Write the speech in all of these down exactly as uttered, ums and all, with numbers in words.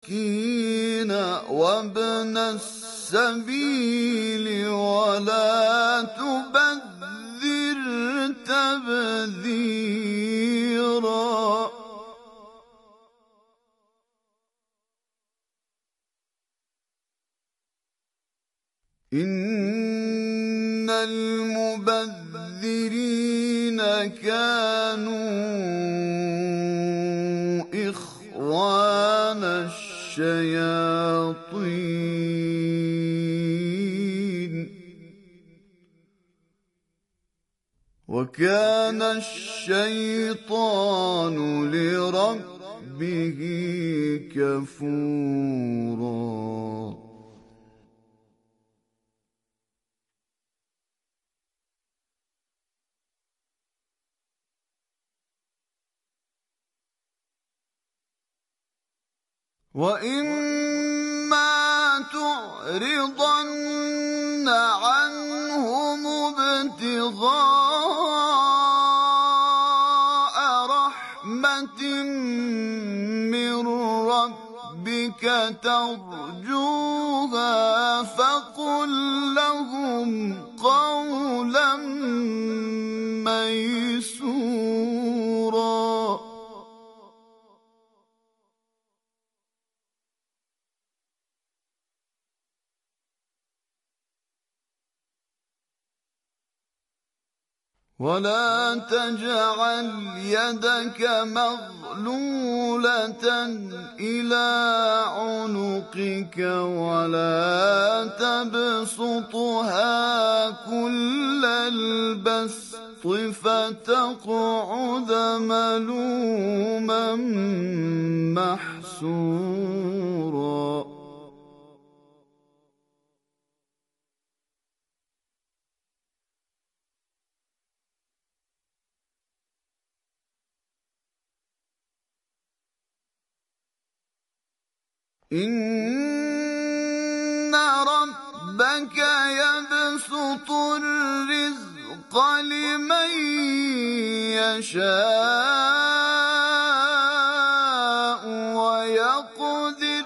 المسكين وابن السبيل ولا تبذر تبذيرا إن المبذرين كانوا إخوان الشياطين وكان الشيطان لربه كفورا وَإِمَّا تُعْرِضَنَّ عَنْهُمُ ابْتِغَاءَ رَحْمَةٍ مِّن رَّبِّكَ تَرْجُوهَا فَقُل لَّهُمْ قَوْلًا مَّيْسُورًا ولا تجعل يدك مغلولة إلى عنقك ولا تبسطها كل البسط فتقعد ملوما محسورا إن ربك يبسط الرزق لمن يشاء ويقدر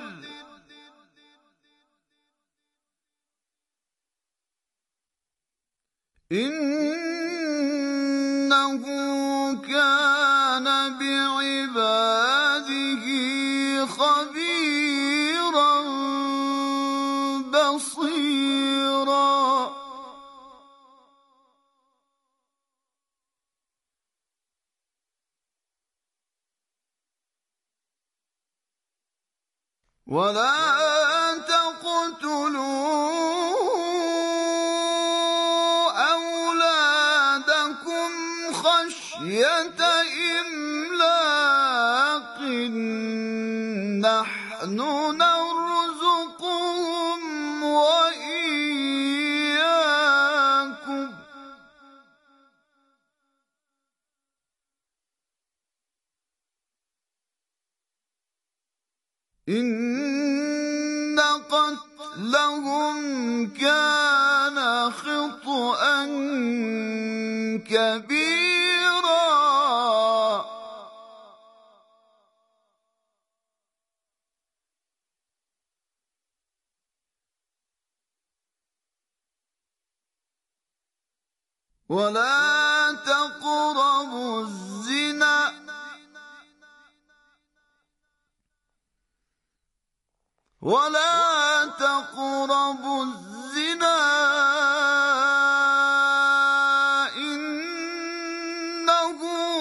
إنه كان بعباده خبيرا بصيرا ولا تقتلوا أولادكم خشية إملاق نحن نرزقهم وإياكم إن قتلهم كان خطأ كبيرا ولا تقربوا الزنا ولا تقربوا الزنا إنه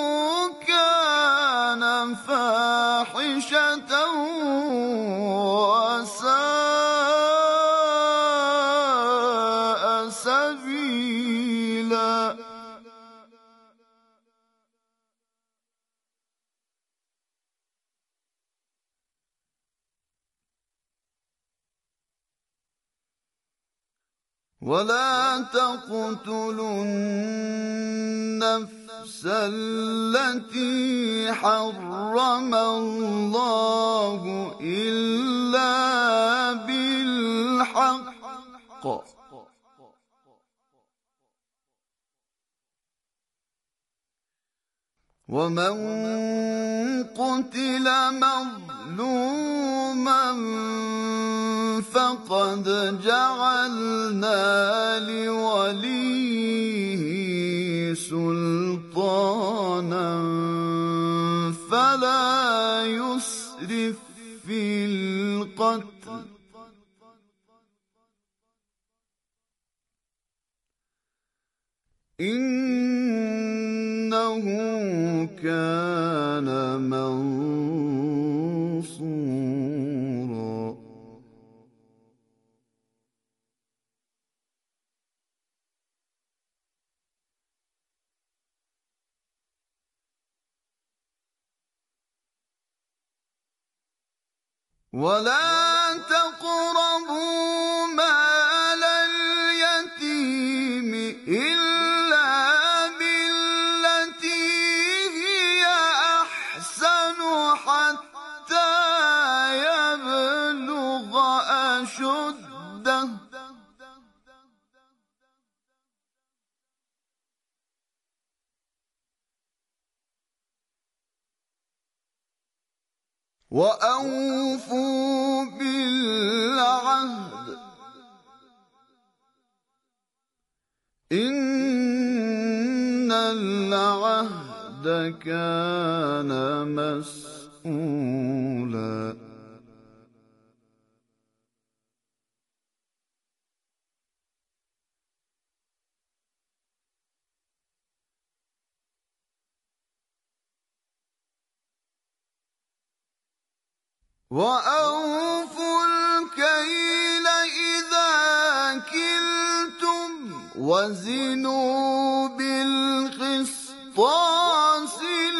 كان فاحشة وساء سبيلا ولا تقتلوا النفس التي حرم الله إلا بالحق ومن قتل مظلوما فقد جعلنا لوليه سلطانا فلا يسرف في القتل إنه كان منصورا. ولا تقربوا مال اليتيم إلا بالتي هي أحسن حتى يبلغ أشده وأوفوا بالعهد إن العهد كان مسؤولا. وأوفوا الكيل إذا كلتم وزنوا بالقسطاس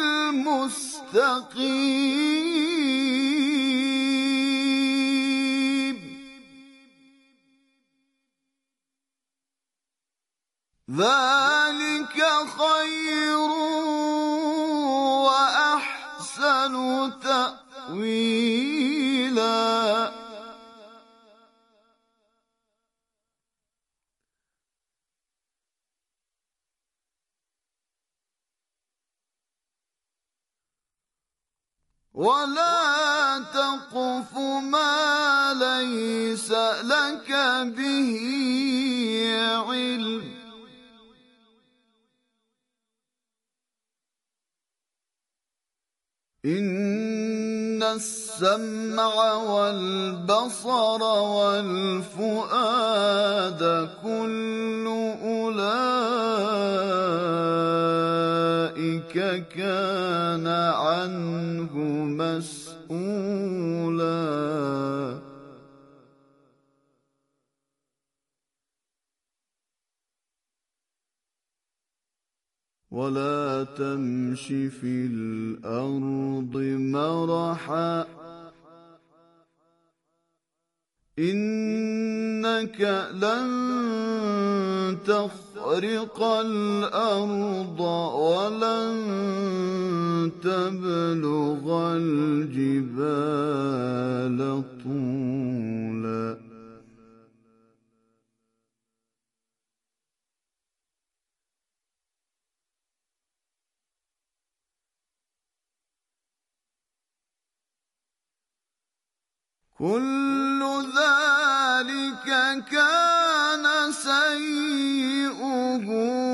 المستقيم ذلك خير وأحسن تأويلا. ولا تقف ما ليس لك به علم إن السمع والبصر والفؤاد كل أولئك كان عنه مسؤولا. ولا تمش في الأرض مرحا إنك لن تخرق الأرض ولن تبلغ الجبال طولا. كل ذلك كان سيئه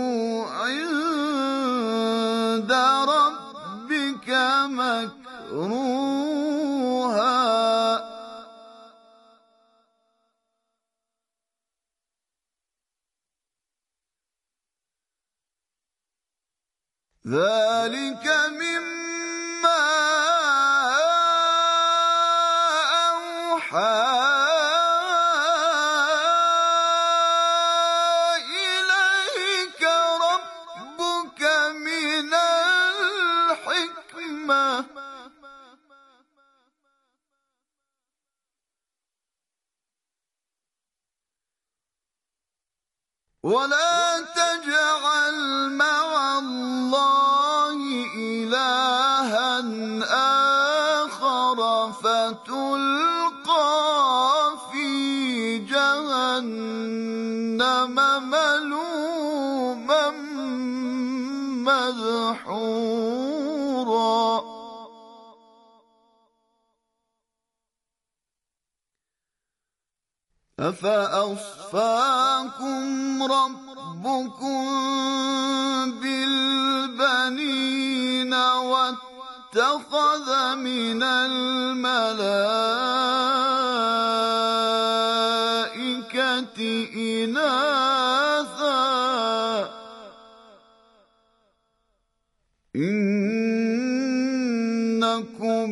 عند ربك مكروها. ذلك مما إليك ربك من الحكمة ولا تجعل مع الله إلها آخر فتلقى في جهنم ملوما مدحورا. أفأصفاكم ربكم بالبنين واتخذ من الملائكة إناثا إنكم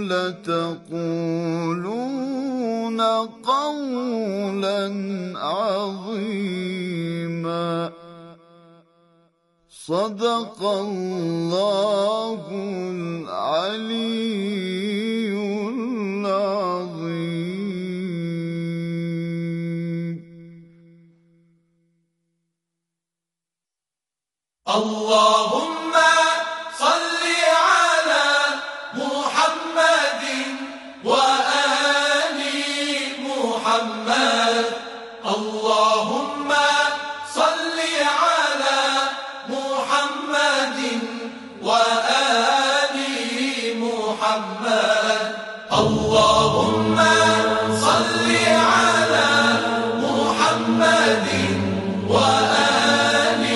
لتقولون قولا عظيما صدق الله العلي العظيم. اللهم صل على محمد وآل محمد. اللهم صل على محمد وآل محمد. اللهم صل على محمد وآل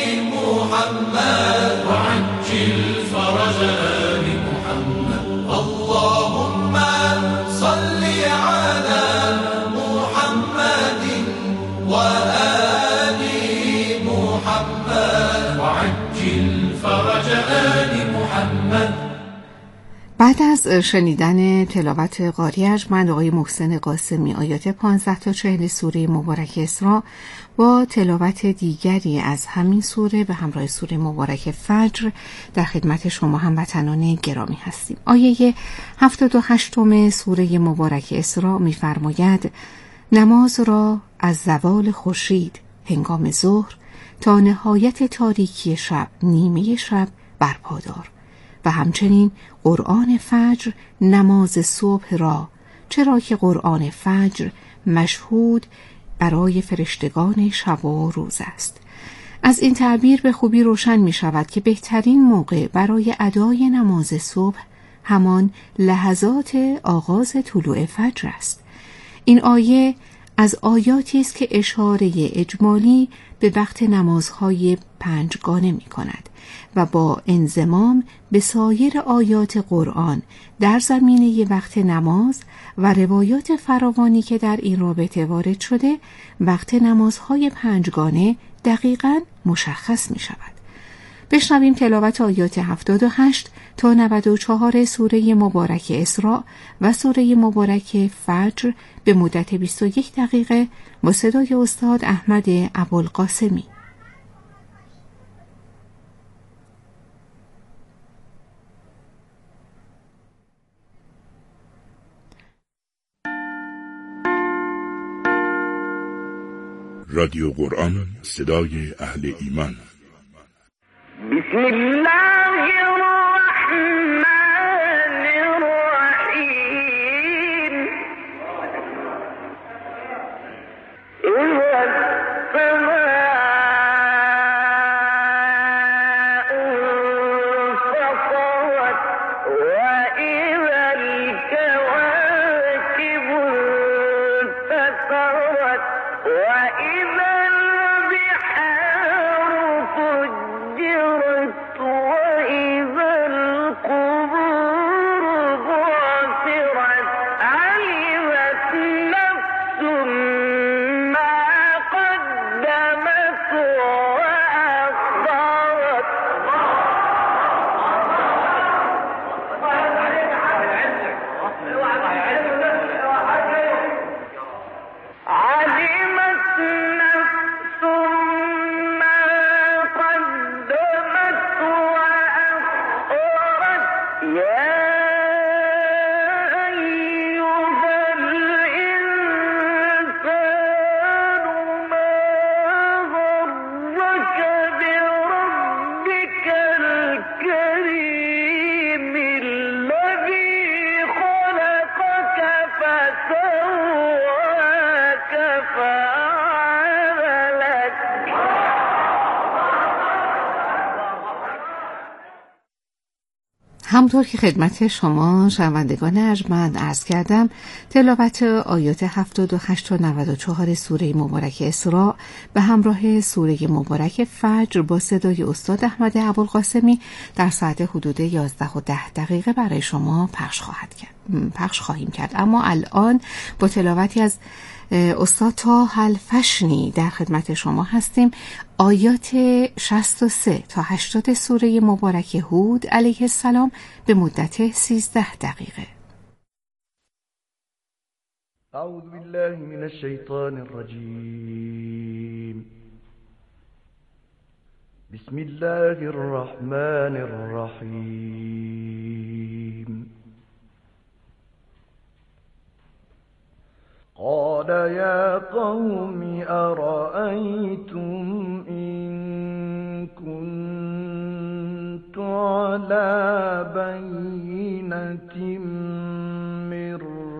محمد وعجل فرج آل محمد. اللهم صل على محمد وآل محمد وعجل فرج آل محمد. بعد از شنیدن تلاوت قاری ارجمند آقای محسن قاسمی آیات پانزده تا چهل سوره مبارک اسراء با تلاوت دیگری از همین سوره به همراه سوره مبارک فجر در خدمت شما هموطنان گرامی هستیم. آیه هفتاد و هشتم سوره مبارک اسراء می‌فرماید نماز را از زوال خورشید هنگام ظهر تا نهایت تاریکی شب نیمه شب برپادار و همچنین قرآن فجر نماز صبح را، چرا که قرآن فجر مشهود برای فرشتگان شب و روز است. از این تعبیر به خوبی روشن می شود که بهترین موقع برای ادای نماز صبح همان لحظات آغاز طلوع فجر است. این آیه از آیاتی است که اشاره اجمالی به وقت نمازهای پنجگانه می کند و با انضمام به سایر آیات قرآن در زمینه وقت نماز و روایات فراوانی که در این رابطه وارد شده وقت نمازهای پنجگانه دقیقاً مشخص می شود. بشنویم تلاوت آیات هفتاد و هشت تا نود و چهار سوره مبارک اسراء و سوره مبارک فجر به مدت بیست و یک دقیقه با صدای استاد احمد ابوالقاسمی. رادیو قرآن، صدای اهل ایمان. بسم الله الرحمن الرحیم. اذا السماء انفطرت واذا الكواكب انتثرت واذا البحار فجرت واذا القبور بعثرت علمت نفس ما قدمت وأخرت. علمت همطور که خدمت شما شنوندگان ارجمند عرض کردم، تلاوت آیات هفتاد و هشت تا نود و چهار سوره مبارک اسراء به همراه سوره مبارک فجر با صدای استاد احمد ابوالقاسمی در ساعت حدود یازده و ده دقیقه برای شما پخش خواهد کرد. پخش خواهیم کرد. اما الان با تلاوتی از استاد طاها الفشنی در خدمت شما هستیم. آیات شصت و سه تا هشتاد سوره مبارک هود علیه السلام به مدت سیزده دقیقه. اعوذ بالله من الشیطان الرجیم. بسم الله الرحمن الرحیم. قال يا قوم أرأيتم إن كنت على بينة من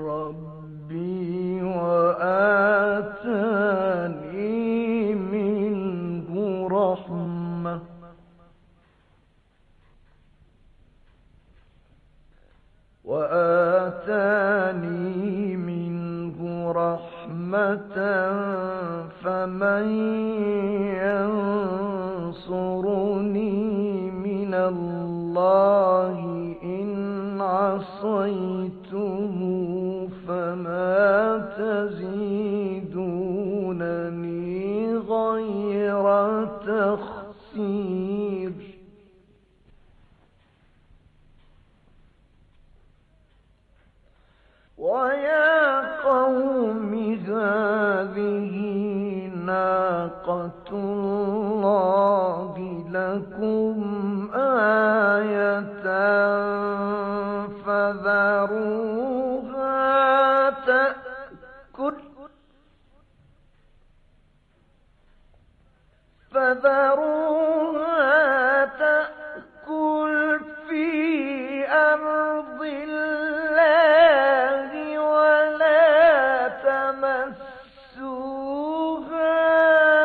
ربي وآتاني منه رحمة وآتاني منه رحمة فمن ينصرني من الله إن عصيته فما تزيدونني غير تخسير. ويا قوم هذه ناقة الله لكم آية فذروها تأكل فذروها تأكل في أرض الله ولا تمسوها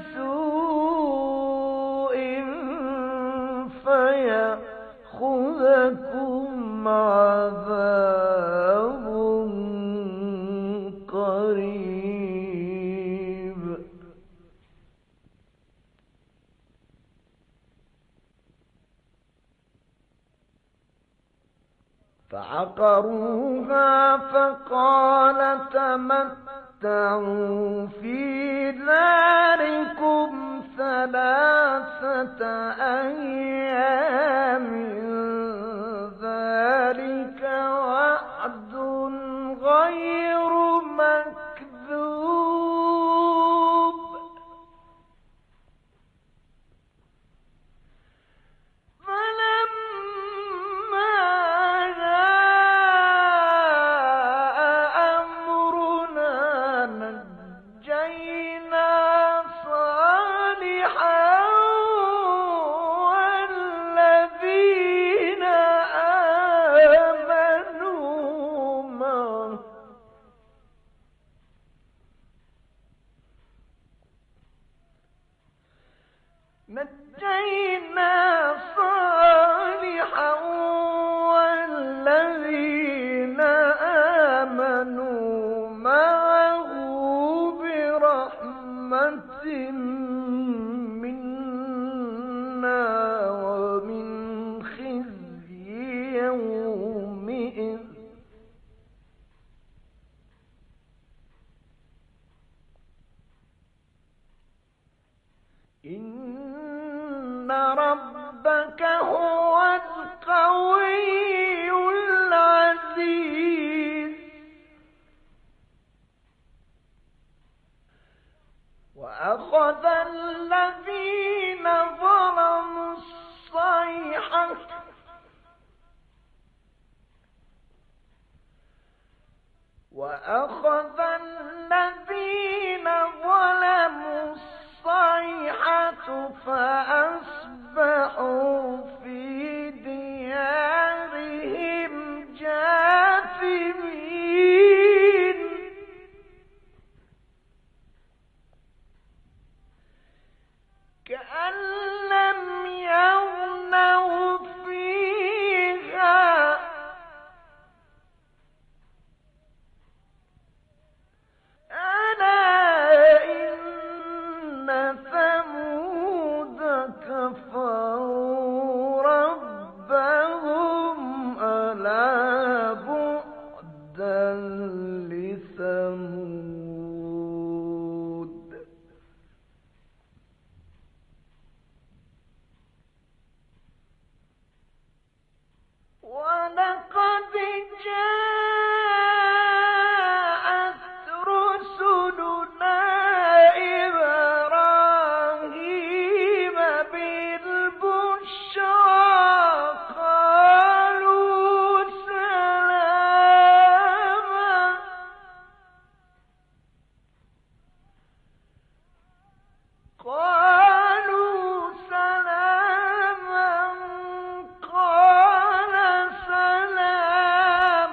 بسوء فيأخذكم عذاب قريب. فعقروها فقال تمتعوا في داركم ثلاثة أيام ذلك وعد غير مكذوب. نجينا صالحا والذين آمنوا معه برحمة منا ومن خزي يومئذ. إن ربك هو القوي العزيز. وأخذ الذين ظلموا الصيحة وأخذ الذين ظلموا الصيحة فأصبحوا في ديارهم جاثمين. كأن لم يغنوا فيها لثمود ولقد جاءت رسلنا إبراهيم بالبشرى قالوا سلاما قالوا سلاما قال سلام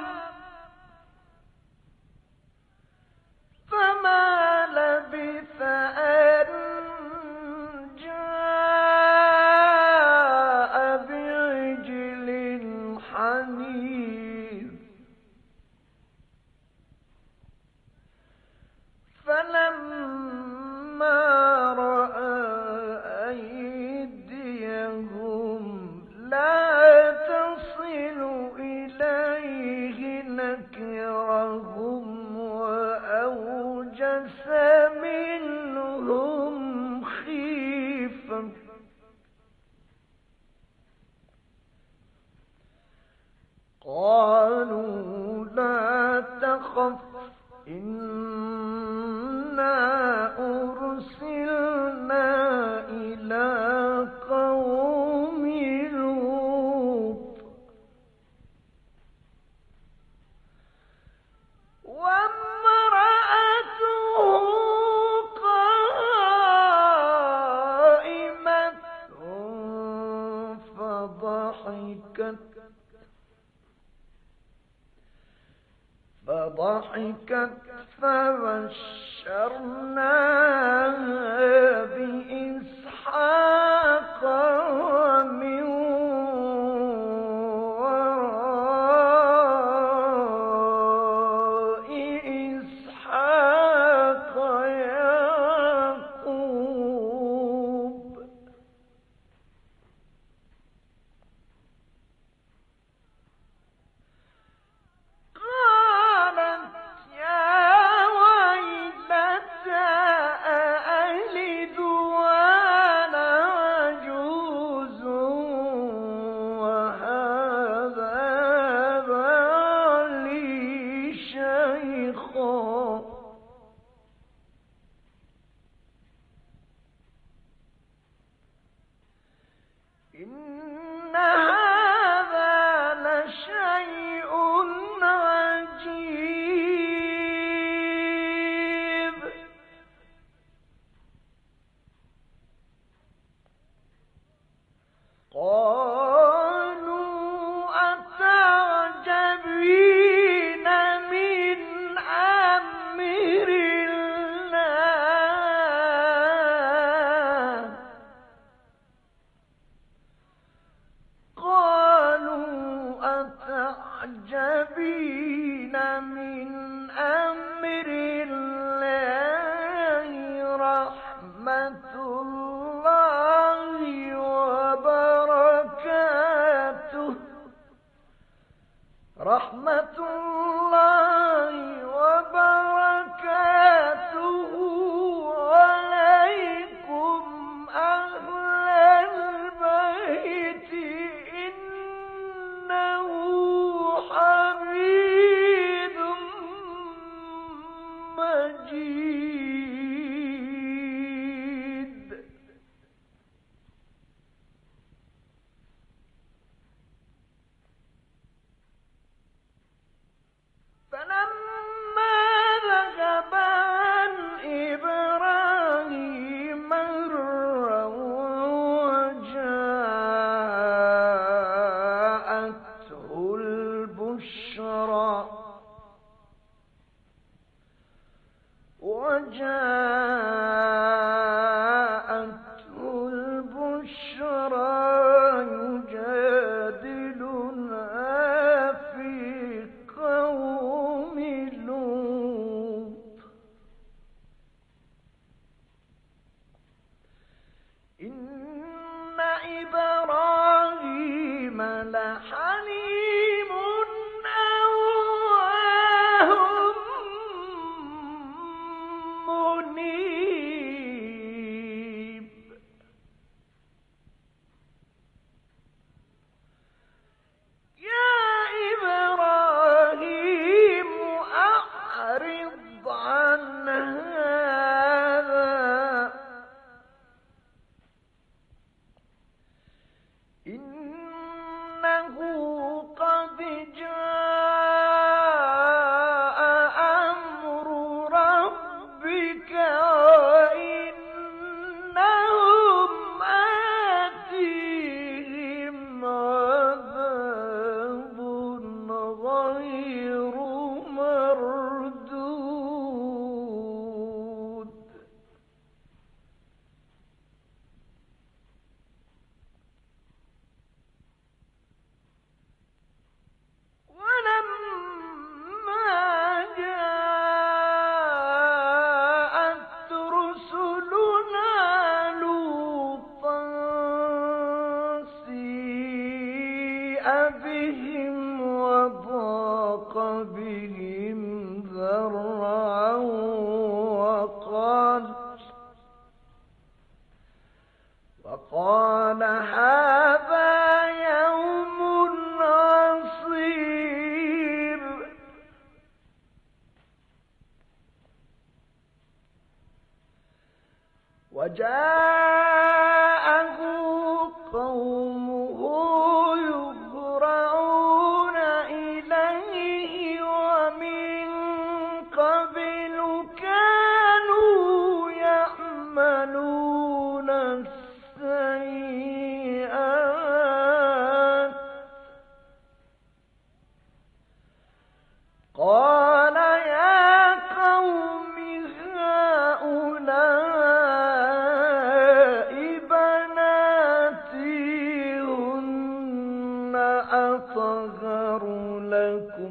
فما لبث أن جاء بعجل حنيذ فلما رأى أيديهم لا تصل إليه نكرهم وأوجس منهم خيفة قالوا لا تخف إنا أرسلنا إلى قوم لوط وامرأته قائمة فضحكت فضحكت فبشرناها بإسحاق ومن وراء إسحاق يعقوب قالت يا ويلتى أألد وأنا عجوز وهذا بعلي شيخا إن هذا لشيء عجيب قالوا أتعجبين من أمر الله قالوا أتعجبين من أمر الله رحمة الله وبركاته رحمة الله وبركاته عليكم أهل البيت إنه حميد مجيد فلما ذهب عن إبراهيم الروع وجاءته البشرى وجاءته البشرى يجادلنا في قوم لوط إن إبراهيم لحليم أواه وجاءه قومه يهرعون إليه ومن قبل كانوا يعملون السيئات قال يا قوم هؤلاء بناتي هن أطهر لكم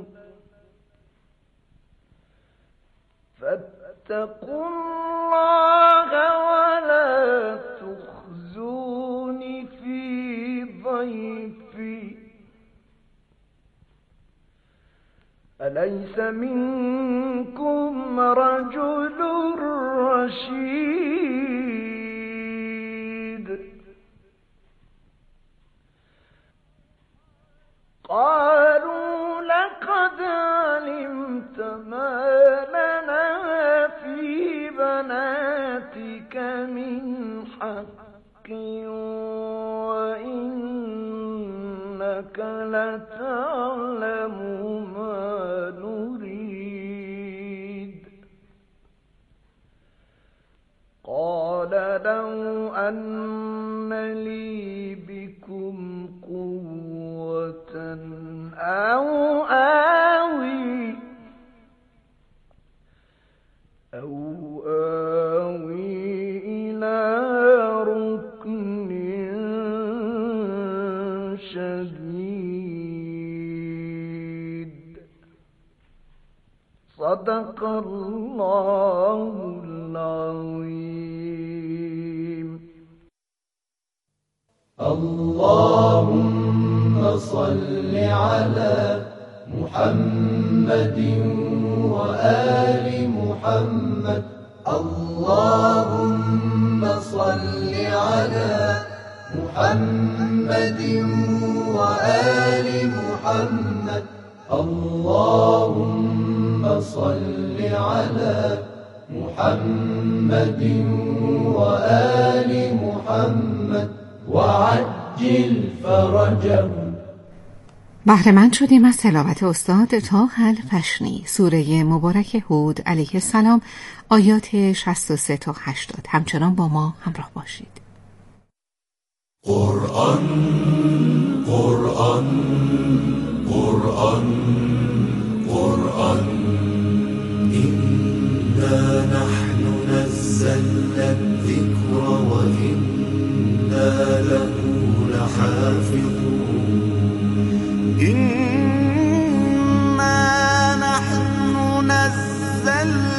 فاتقوا الله ولا تخزون في ضيفي أليس منكم رجل رشيد قالوا لقد علمت ما لنا في بناتك من حق وإنك لتعلم ما نريد قال لو أن لي بكم قوة أو آوي أو آوي إلى ركن شديد صدق الله العظيم. اللهم صل على محمد وآل محمد. اللهم صل على محمد وآل محمد. اللهم صل على محمد وآل محمد وعجل فرجهم. بهره‌مند شدیم از تلاوت استاد طاهر الفشنی سوره مبارک هود علیه السلام آیات شصت و سه تا هشتاد. همچنان با ما همراه باشید. قرآن قرآن قرآن